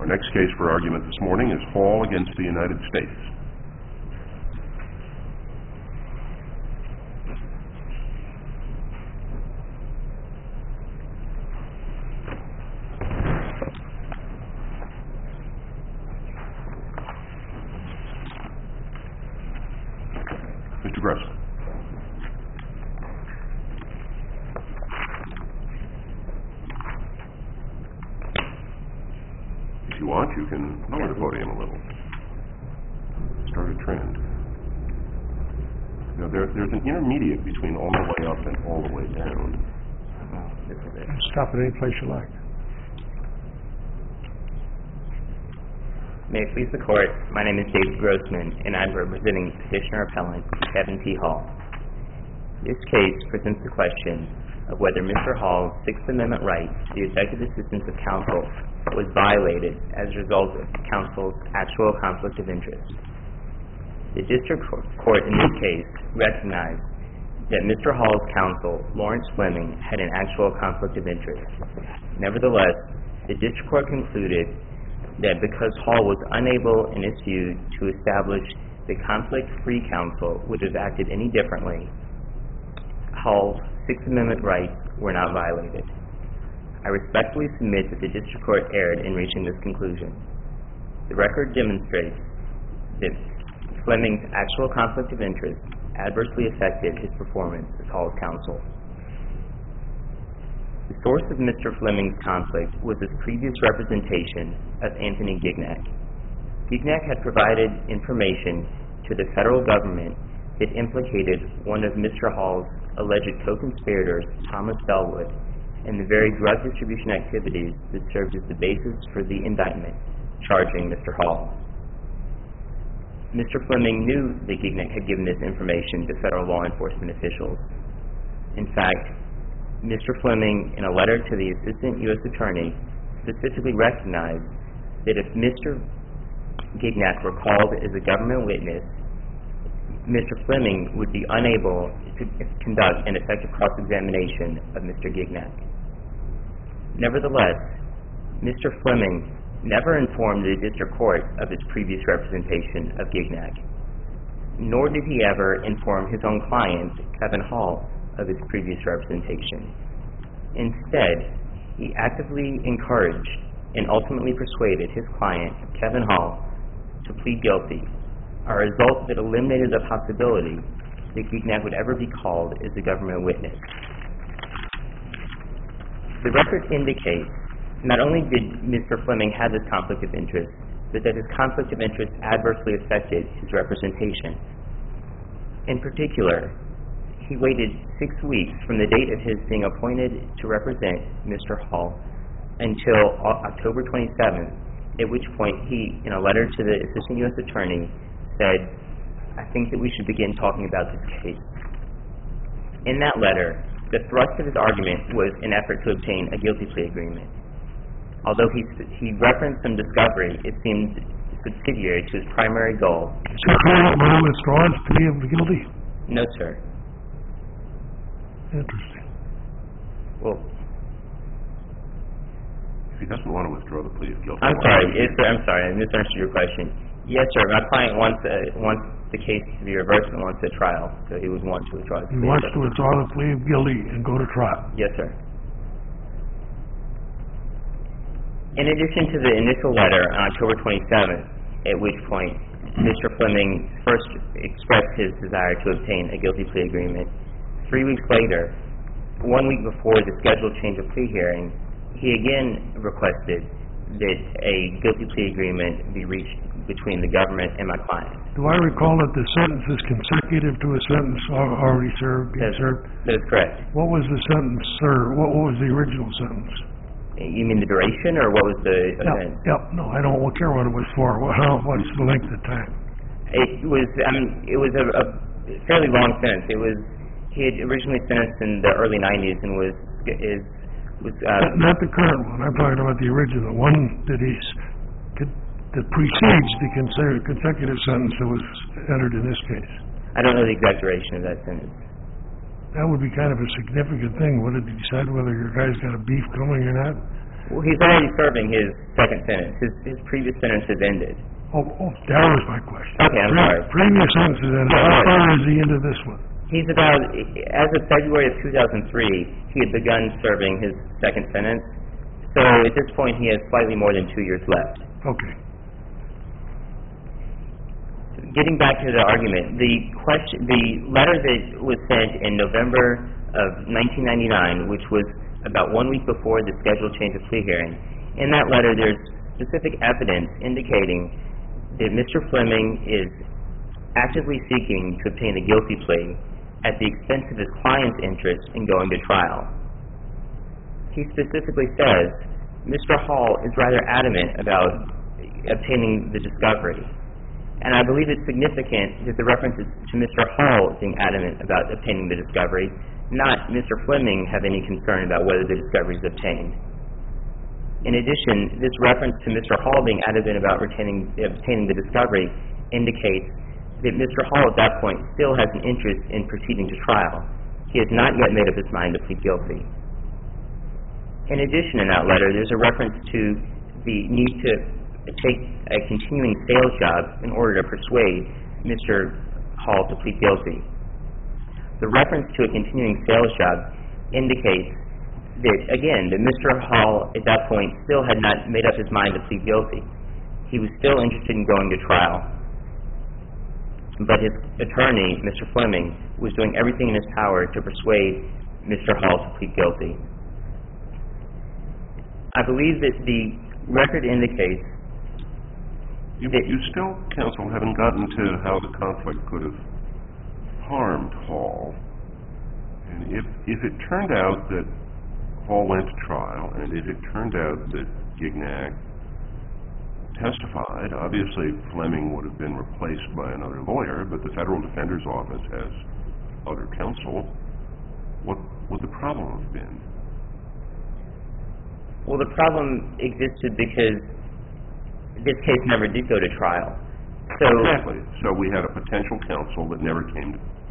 Our next case for argument this morning is Hall against the United States. Mr. Grossman. If you want, you can lower the podium a little. Start a trend. Now, there's an intermediate between all the way up and all the way down. Stop at any place you like. May it please the Court, my name is David Grossman, and I'm representing Petitioner-Appellant Kevin T. Hall. This case presents the question of whether Mr. Hall's Sixth Amendment right to the effective assistance of counsel was violated as a result of counsel's actual conflict of interest. The District Court in this case recognized that Mr. Hall's counsel, Lawrence Fleming, had an actual conflict of interest. Nevertheless, the District Court concluded that because Hall was unable, in its view, to establish that conflict-free counsel would have acted any differently, Hall's Sixth Amendment rights were not violated. I respectfully submit that the District Court erred in reaching this conclusion. The record demonstrates that Fleming's actual conflict of interest adversely affected his performance as Hall's counsel. The source of Mr. Fleming's conflict was his previous representation of Anthony Gignac. Gignac had provided information to the federal government that implicated one of Mr. Hall's alleged co-conspirators, Thomas Bellwood, in the very drug distribution activities that served as the basis for the indictment charging Mr. Hall. Mr. Fleming knew that Gignac had given this information to federal law enforcement officials. In fact, Mr. Fleming, in a letter to the Assistant U.S. Attorney, specifically recognized that if Mr. Gignac were called as a government witness, Mr. Fleming would be unable to conduct an effective cross-examination of Mr. Gignac. Nevertheless, Mr. Fleming never informed the District Court of his previous representation of Gignac, nor did he ever inform his own client, Kevin Hall, of his previous representation. Instead, he actively encouraged and ultimately persuaded his client, Kevin Hall, to plead guilty, a result that eliminated the possibility that Gignac would ever be called as a government witness. The record indicates not only did Mr. Fleming have this conflict of interest, but that his conflict of interest adversely affected his representation. In particular, he waited 6 weeks from the date of his being appointed to represent Mr. Hall until October 27th, at which point he, in a letter to the Assistant U.S. Attorney, said, "I think that we should begin talking about this case." In that letter, the thrust of his argument was an effort to obtain a guilty plea agreement. Although he referenced some discovery, it seemed subsidiary to his primary goal. Is your client going to withdraw his plea of guilty? No, sir. Interesting. Well, If he doesn't want to withdraw the plea of guilty... I'm sorry. I'm sorry. I misunderstood your question. Yes, sir. My client wants the case to be reversed and wants a trial, so he would want to withdraw his plea. He wants to withdraw the plea of guilty and go to trial. Yes, sir. In addition to the initial letter on October 27th, at which point Mr. Fleming first expressed his desire to obtain a guilty plea agreement, 3 weeks later, 1 week before the scheduled change of plea hearing, he again requested that a guilty plea agreement be reached between the government and my client. Do I recall that the sentence is consecutive to a sentence already served? That is correct. What was the sentence served? What was the original sentence? You mean the duration, or what was the offense? No, I don't care what it was for. What's the length of time? It was a fairly long sentence. He had originally sentenced in the early 90s and was not the current one. I'm talking about the original one that precedes the consecutive sentence that was entered in this case. I don't know the exact duration of that sentence. That would be kind of a significant thing. What did you decide whether your guy's got a beef coming or not? Well, he's already serving his second sentence. His previous sentence has ended. Oh, that was my question. Okay, I'm sorry. Previous sentences, and how far is he into this one? He's about, as of February of 2003, he had begun serving his second sentence. So at this point, he has slightly more than 2 years left. Okay. Getting back to the argument, the letter that was sent in November of 1999, which was about 1 week before the scheduled change of plea hearing, in that letter there's specific evidence indicating that Mr. Fleming is actively seeking to obtain a guilty plea at the expense of his client's interest in going to trial. He specifically says Mr. Hall is rather adamant about obtaining the discovery. And I believe it's significant that the reference is to Mr. Hall being adamant about obtaining the discovery, not Mr. Fleming have any concern about whether the discovery is obtained. In addition, this reference to Mr. Hall being adamant about obtaining the discovery indicates that Mr. Hall at that point still has an interest in proceeding to trial. He has not yet made up his mind to plead guilty. In addition, in that letter, there's a reference to the need to take a continuing sales job in order to persuade Mr. Hall to plead guilty. The reference to a continuing sales job indicates that, again, that Mr. Hall at that point still had not made up his mind to plead guilty. He was still interested in going to trial. But his attorney, Mr. Fleming, was doing everything in his power to persuade Mr. Hall to plead guilty. I believe that the record indicates that you still, counsel, haven't gotten to how the conflict could have harmed Hall. And if it turned out that Hall went to trial, and if it turned out that Gignac testified, obviously Fleming would have been replaced by another lawyer, but the Federal Defender's Office has other counsel. What would the problem have been? Well, the problem existed because this case never did go to trial. Exactly. So we had a potential conflict that never came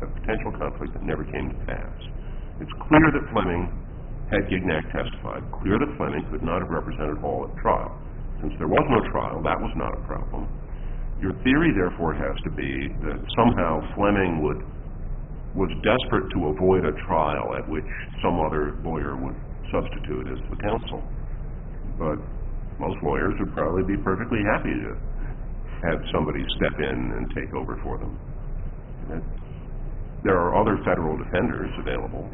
to pass. It's clear that Fleming had Gignac testified, clear that Fleming could not have represented Hall at trial. Since there was no trial, that was not a problem. Your theory, therefore, has to be that somehow Fleming was desperate to avoid a trial at which some other lawyer would substitute as the counsel. But most lawyers would probably be perfectly happy to have somebody step in and take over for them. There are other federal defenders available.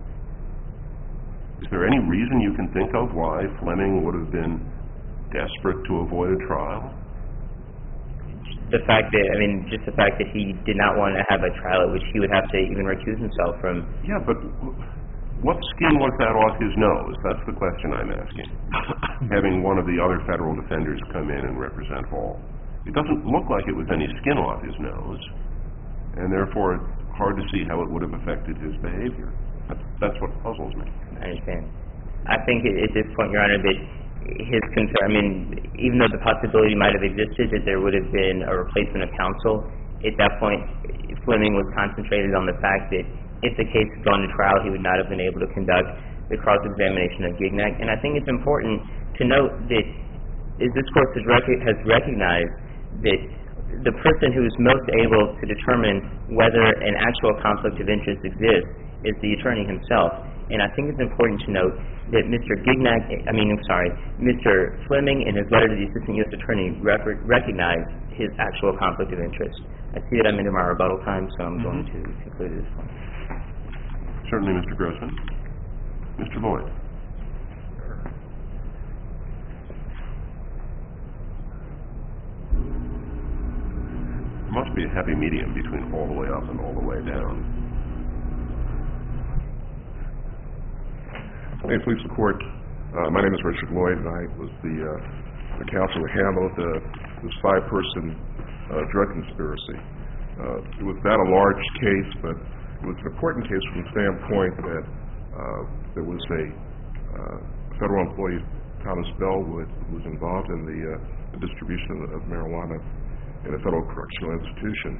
Is there any reason you can think of why Fleming would have been desperate to avoid a trial? Just the fact that he did not want to have a trial at which he would have to even recuse himself from. Yeah, but what skin was that off his nose? That's the question I'm asking. Having one of the other federal defenders come in and represent Hall. It doesn't look like it was any skin off his nose, and therefore it's hard to see how it would have affected his behavior. That's what puzzles me. I understand. I think at this point, Your Honor, that his concern, even though the possibility might have existed that there would have been a replacement of counsel, at that point Fleming was concentrated on the fact that if the case had gone to trial, he would not have been able to conduct the cross-examination of Gignac. And I think it's important to note that as this Court has recognized that the person who is most able to determine whether an actual conflict of interest exists is the attorney himself. And I think it's important to note that Mr. Fleming, in his letter to the Assistant U.S. Attorney, recognized his actual conflict of interest. I see that I'm into my rebuttal time, so I'm going to conclude at this point. Certainly, Mr. Grossman. Mr. Lloyd. There must be a happy medium between all the way up and all the way down. May it please the Court, my name is Richard Lloyd, and I was the counsel who handled this five-person drug conspiracy. It was not a large case, but it was an important case from the standpoint that there was a federal employee, Thomas Bellwood, who was involved in the distribution of marijuana in a federal correctional institution.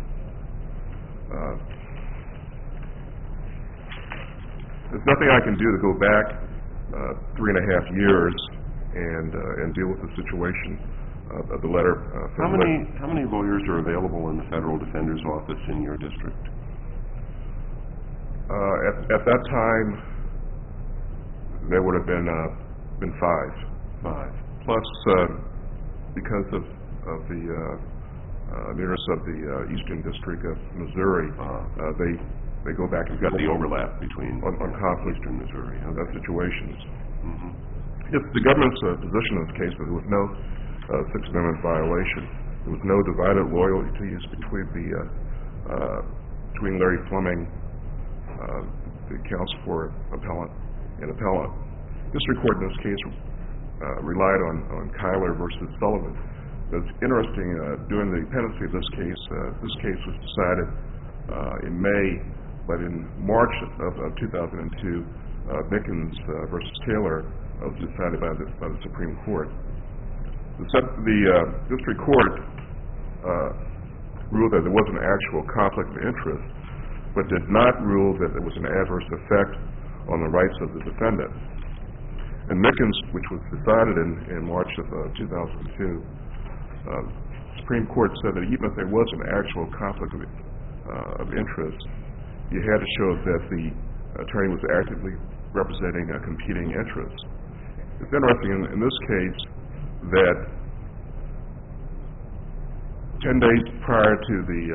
There's nothing I can do to go back 3.5 years and deal with the situation of the letter. How many lawyers are available in the Federal Defender's Office in your district? At that time, there would have been 5. 5. Plus, because of the nearness of the Eastern District of Missouri, they go back and You've got the overlap between on conflict Eastern Missouri. situations. Mm-hmm. If the government's position in this case that there was no Sixth Amendment violation, there was no divided loyalties between Larry Fleming, the counsel for appellant, and appellant. District Court in this case relied on Kyler versus Sullivan. It's interesting, during the pendency of this case was decided in May, but in March of 2002, Mickens versus Taylor was decided by the Supreme Court. The District Court ruled that there was an actual conflict of interest, but did not rule that there was an adverse effect on the rights of the defendant. And Mickens, which was decided in March of 2002, Supreme Court said that even if there was an actual conflict of interest, you had to show that the attorney was actively representing a competing interest. It's interesting in this case that 10 days prior to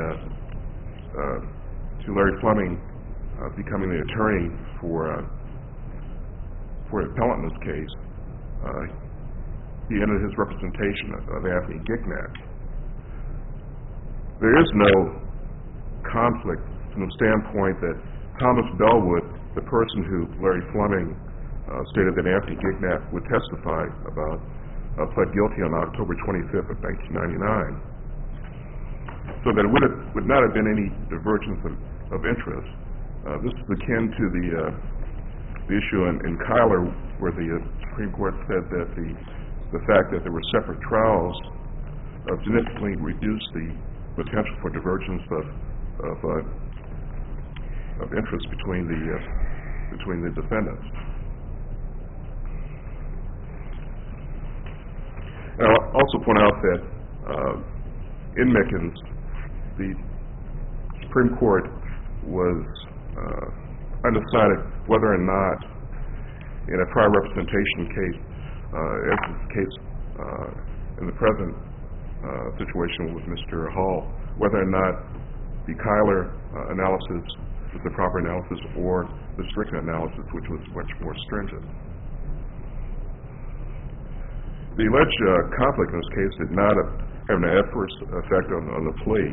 Larry Fleming becoming the attorney for the appellant in this case, he ended his representation of Anthony Gignac. There is no conflict from the standpoint that Thomas Bellwood, the person who Larry Fleming stated that Anthony Gignac would testify about, pled guilty on October 25th of 1999. So that it would not have been any divergence of interest. This is akin to the issue in Kyler, where the Supreme Court said that the fact that there were separate trials significantly reduced the potential for divergence of interest between the defendants. And I'll also point out that in Mickens, the Supreme Court was undecided whether or not, in a prior representation case, as is the case in the present situation with Mr. Hall, whether or not the Kyler analysis was the proper analysis or the Strickland analysis, which was much more stringent. The alleged conflict in this case did not have an adverse effect on the plea.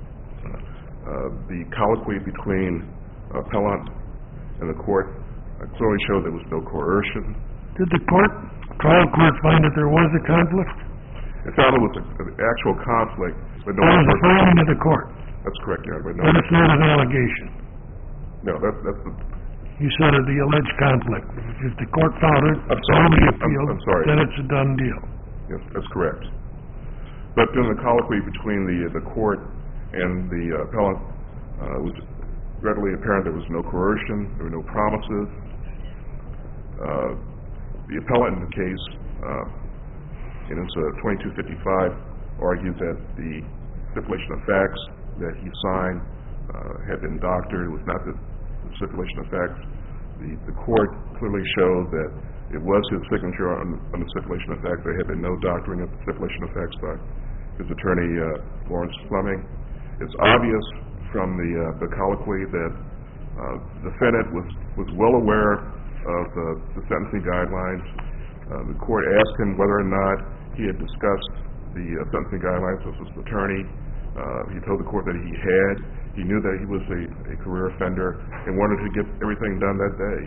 The colloquy between appellant and the court clearly showed there was no coercion. Did the trial court find that there was a conflict? It found there was an actual conflict, but no. That was a finding of the court. That's correct, Your Honor. But it's not an allegation. No, that's the... You said of the alleged conflict. If the court found it, I'm sorry. I'm sorry. Then it's a done deal. Yes, that's correct. But during the colloquy between the court and the appellant, it was readily apparent there was no coercion, there were no promises. The appellant in the case, in his 2255, argued that the stipulation of facts that he signed had been doctored. It was not the stipulation of facts. The court clearly showed that it was his signature on the stipulation of facts. There had been no doctoring of the stipulation of facts by his attorney, Lawrence Fleming. It's obvious from the colloquy that the defendant was well aware of the sentencing guidelines. The court asked him whether or not he had discussed the sentencing guidelines with his attorney. He told the court that he had. He knew that he was a career offender and wanted to get everything done that day.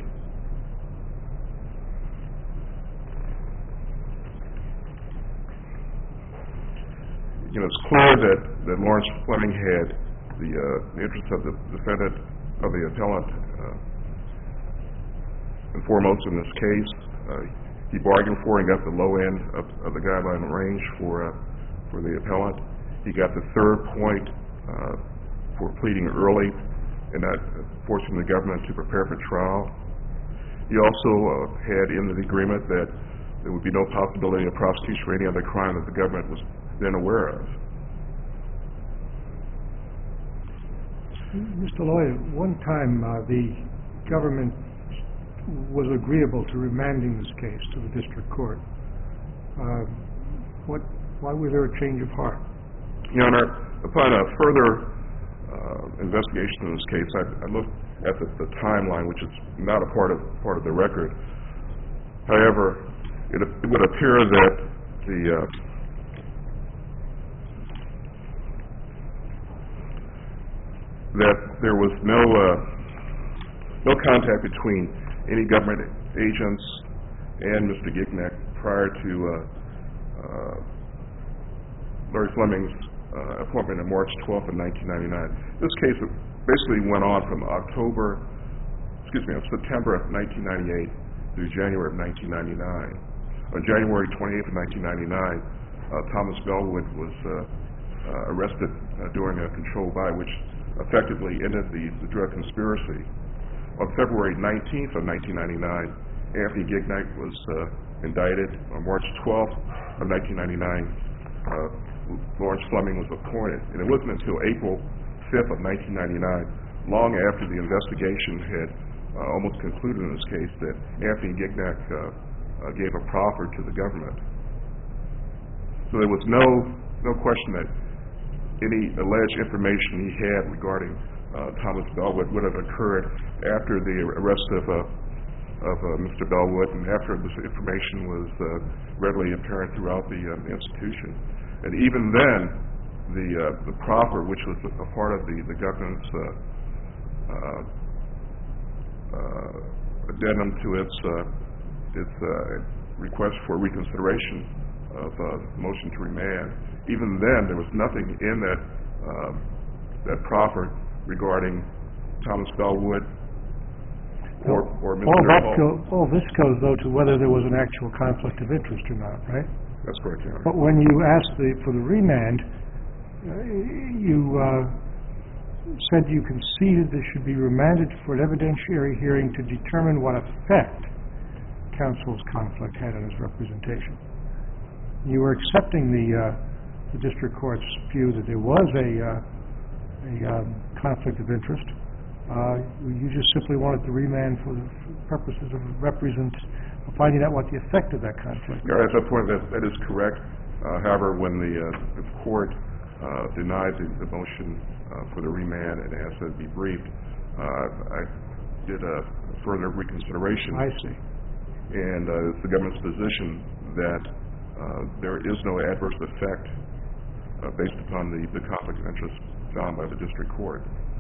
You know, it's clear that Lawrence Fleming had the interest of the defendant, of the appellant, and foremost in this case. He bargained for and got the low end of the guideline range for the appellant. He got the third point for pleading early and not forcing the government to prepare for trial. He also had in the agreement that there would be no possibility of prosecution for any other crime that the government was then aware of. Mr. Lloyd, one time the government was agreeable to remanding this case to the district court. Why was there a change of heart? Your Honor, upon a further investigation in this case, I looked at the timeline, which is not a part of the record. However, it would appear that that there was no contact between any government agents and Mr. Gignac prior to Larry Fleming's appointment on March 12th of 1999. This case basically went on from September of 1998 through January of 1999. On January 28th of 1999, Thomas Bellwood was arrested during a controlled buy, which effectively ended the drug conspiracy. On February 19th of 1999, Anthony Gignac was indicted. On March 12th of 1999, Lawrence Fleming was appointed. And it wasn't until April 5th of 1999, long after the investigation had almost concluded in this case, that Anthony Gignac gave a proffer to the government. So there was no question that any alleged information he had regarding Thomas Bellwood would have occurred after the arrest of Mr. Bellwood, and after this information was readily apparent throughout the institution. And even then, the proffer, which was a part of the government's addendum to its request for reconsideration of motion to remand, even then there was nothing in that proffer regarding Thomas Bellwood or Mr. Hall. All this goes, though, to whether there was an actual conflict of interest or not, right? That's correct, Your Honor. But when you asked for the remand, you said you conceded this should be remanded for an evidentiary hearing to determine what effect counsel's conflict had on his representation. You were accepting the district court's view that there was a conflict of interest. You just simply wanted to remand for the purposes of finding out what the effect of that conflict was. At that point, that is correct. However, when the court denied the motion for the remand and asked that it be briefed, I did a further reconsideration. I see. And it's the government's position that there is no adverse effect based upon the conflict of interest found by the district court.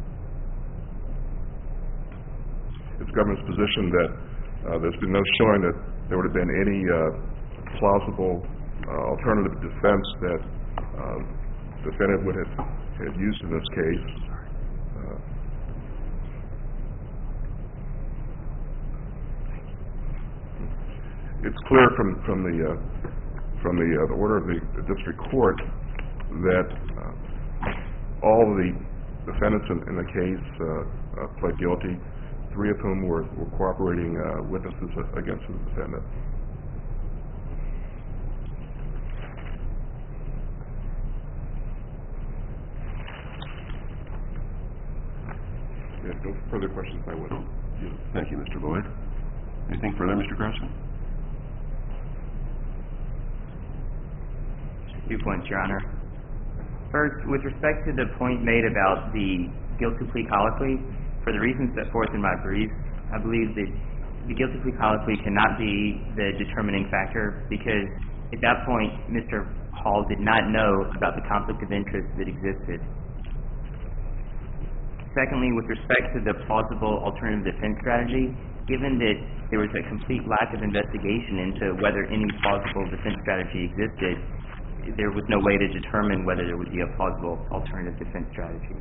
It's the government's position that there's been no showing that there would have been any plausible alternative defense that the defendant would have used in this case. It's clear from the order of the district court that all of the defendants in the case pled guilty, 3 of whom were cooperating witnesses against the defendant. If no further questions, I would. Thank you, Mr. Lloyd. Anything further, Mr. Grossman? 2 points, Your Honor. First, with respect to the point made about the guilty plea colloquy, for the reasons set forth in my brief, I believe that the guilty plea colloquy cannot be the determining factor because at that point, Mr. Hall did not know about the conflict of interest that existed. Secondly, with respect to the plausible alternative defense strategy, given that there was a complete lack of investigation into whether any plausible defense strategy existed, there was no way to determine whether there would be a plausible alternative defense strategy.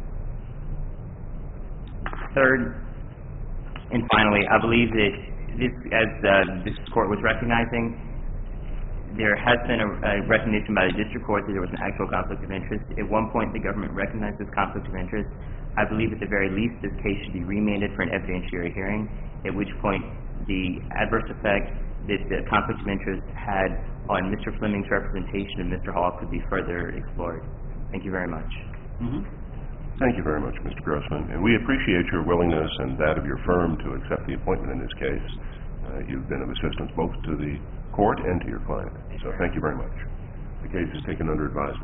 Third, and finally, I believe that this, as this court was recognizing, there has been a recognition by the district court that there was an actual conflict of interest. At one point, the government recognized this conflict of interest. I believe at the very least this case should be remanded for an evidentiary hearing, at which point the adverse effect that the conflict of interest had on Mr. Fleming's representation of Mr. Hall could be further explored. Thank you very much. Thank you very much, Mr. Grossman, and we appreciate your willingness and that of your firm to accept the appointment in this case. You've been of assistance both to the court and to your client, so thank you very much. The case is taken under advisement.